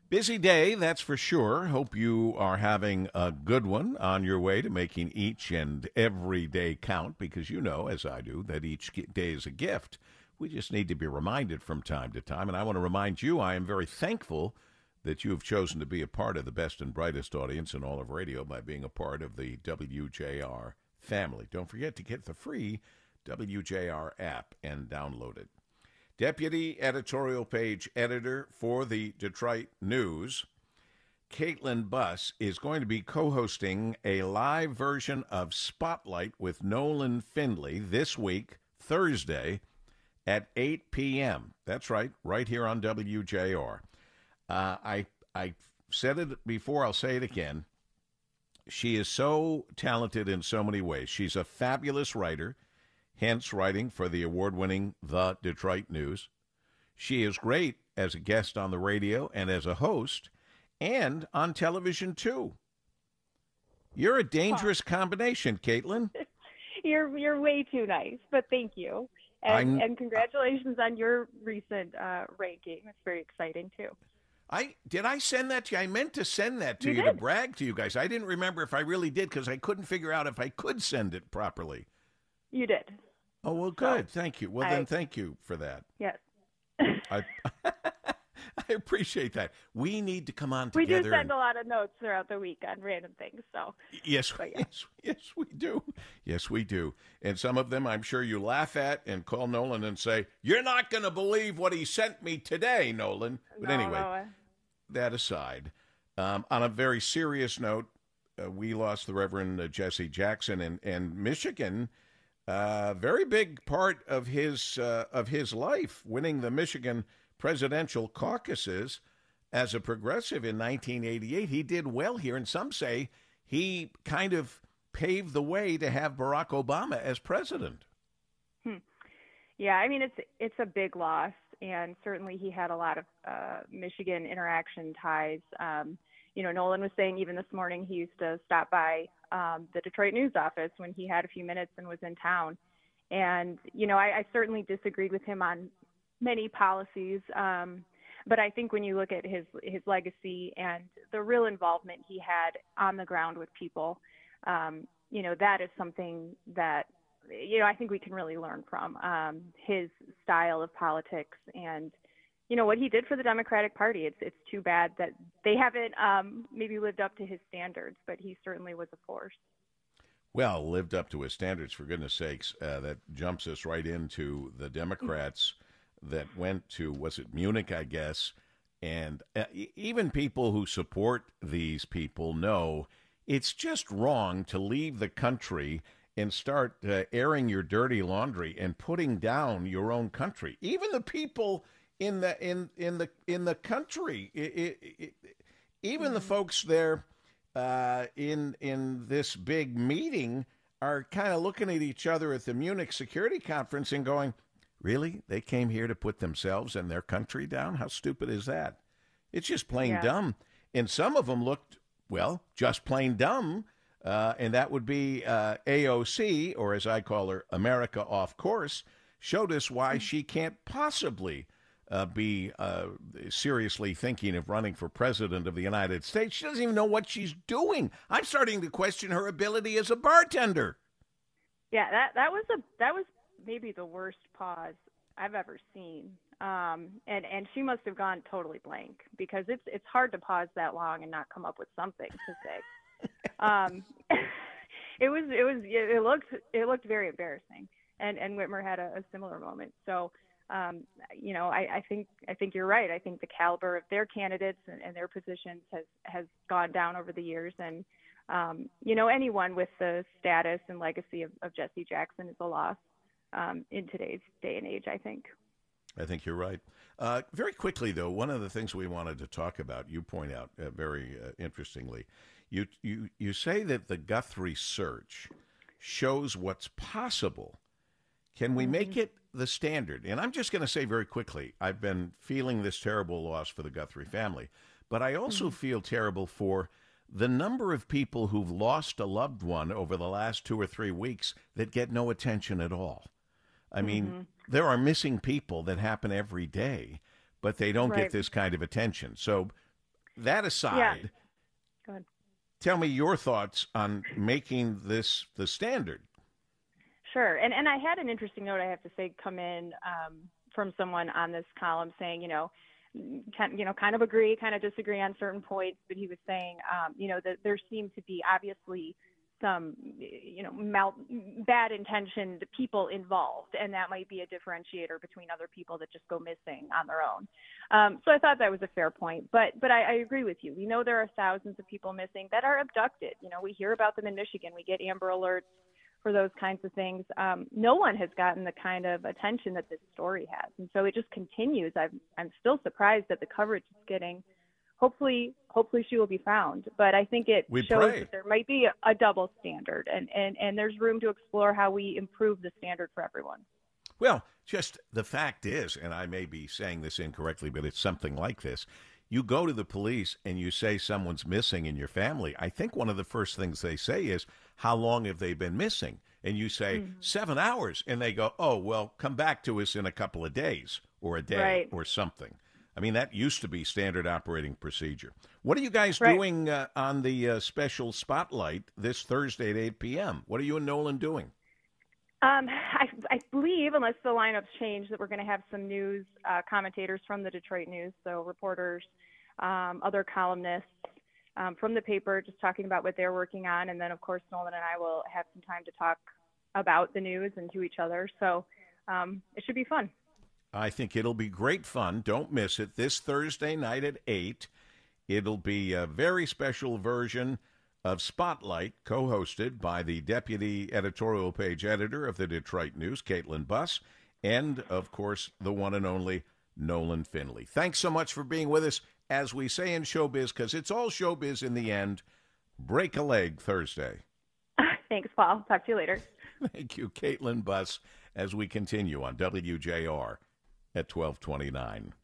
Busy day, that's for sure. Hope you are having a good one on your way to making each and every day count because you know, as I do, that each day is a gift. We just need to be reminded from time to time. And I want to remind you, I am very thankful that you have chosen to be a part of the best and brightest audience in all of radio by being a part of the WJR family. Don't forget to get the free WJR app and download it. Deputy editorial page editor for the Detroit News, Caitlin Buss, is going to be co-hosting a live version of Spotlight with Nolan Findlay this week, Thursday, at 8 p.m. That's right here on WJR. I said it before, I'll say it again. She is so talented in so many ways. She's a fabulous writer, hence writing for the award-winning The Detroit News. She is great as a guest on the radio and as a host and on television, too. You're a dangerous combination, Caitlin. You're way too nice, but thank you. And congratulations on your recent ranking. It's very exciting, too. Did I send that to you? I meant to send that to you to brag to you guys. I didn't remember if I really did because I couldn't figure out if I could send it properly. You did. Oh, well, good. Thank you. Well, then thank you for that. Yes. I appreciate that. We need to come on together. We do send a lot of notes throughout the week on random things. So yes, we do. Yes, we do. And some of them I'm sure you laugh at and call Nolan and say, "You're not going to believe what he sent me today, Nolan." But anyway, that aside, on a very serious note, we lost the Reverend Jesse Jackson, and Michigan. Very big part of his life, winning the Michigan presidential caucuses as a progressive in 1988. He did well here, and some say he kind of paved the way to have Barack Obama as president. Yeah, I mean, it's a big loss, and certainly he had a lot of Michigan interaction ties. Nolan was saying even this morning he used to stop by the Detroit News office when he had a few minutes and was in town. And, I certainly disagreed with him on many policies. But I think when you look at his legacy and the real involvement he had on the ground with people, that is something that, I think we can really learn from his style of politics and, what he did for the Democratic Party. It's too bad that they haven't maybe lived up to his standards, but he certainly was a force. Well, lived up to his standards, for goodness sakes. That jumps us right into the Democrats that went to, was it Munich, I guess? And even people who support these people know it's just wrong to leave the country and start airing your dirty laundry and putting down your own country. Even the people in the country, even the folks there in this big meeting are kind of looking at each other at the Munich Security Conference and going, "Really? They came here to put themselves and their country down? How stupid is that?" It's just plain dumb. And some of them looked, well, just plain dumb. And that would be AOC, or as I call her, America Off Course, showed us why she can't possibly be seriously thinking of running for president of the United States. She doesn't even know what she's doing. I'm starting to question her ability as a bartender. Yeah, that was maybe the worst pause I've ever seen. And she must have gone totally blank because it's hard to pause that long and not come up with something to say. It looked very embarrassing, and Whitmer had a similar moment. So, I think you're right. I think the caliber of their candidates and their positions has gone down over the years, and anyone with the status and legacy of Jesse Jackson is a loss in today's day and age, I think. I think you're right. Very quickly, though, one of the things we wanted to talk about, you point out very interestingly, you say that the Guthrie search shows what's possible. Can we make it the standard? And I'm just going to say very quickly, I've been feeling this terrible loss for the Guthrie family, but I also feel terrible for the number of people who've lost a loved one over the last 2 or 3 weeks that get no attention at all. I mean, there are missing people that happen every day, but they don't get this kind of attention. So that aside, Go ahead. tell me your thoughts on making this the standard. Sure. And I had an interesting note, I have to say, come in from someone on this column saying, kind of agree, kind of disagree on certain points, but he was saying, that there seemed to be obviously some, bad intentioned people involved, and that might be a differentiator between other people that just go missing on their own. So I thought that was a fair point, but I agree with you. We know there are thousands of people missing that are abducted. We hear about them in Michigan. We get Amber Alerts for those kinds of things. No one has gotten the kind of attention that this story has, and so it just continues. I'm still surprised at the coverage it's getting. Hopefully she will be found, but I think it shows that there might be a double standard, and there's room to explore how we improve the standard for everyone. Well, just the fact is, and I may be saying this incorrectly, but it's something like this. You go to the police and you say someone's missing in your family. I think one of the first things they say is, how long have they been missing? And you say, 7 hours. And they go, oh, well, come back to us in a couple of days or a day or something. I mean, that used to be standard operating procedure. What are you guys doing on the special spotlight this Thursday at 8 p.m.? What are you and Nolan doing? I believe, unless the lineups change, that we're going to have some news commentators from the Detroit News, so reporters, other columnists from the paper, just talking about what they're working on. And then, of course, Nolan and I will have some time to talk about the news and to each other. So it should be fun. I think it'll be great fun. Don't miss it. This Thursday night at 8, it'll be a very special version of Spotlight, co-hosted by the deputy editorial page editor of the Detroit News, Caitlin Buss, and, of course, the one and only Nolan Finley. Thanks so much for being with us. As we say in showbiz, because it's all showbiz in the end, break a leg Thursday. Thanks, Paul. Talk to you later. Thank you, Caitlin Buss, as we continue on WJR at 1229.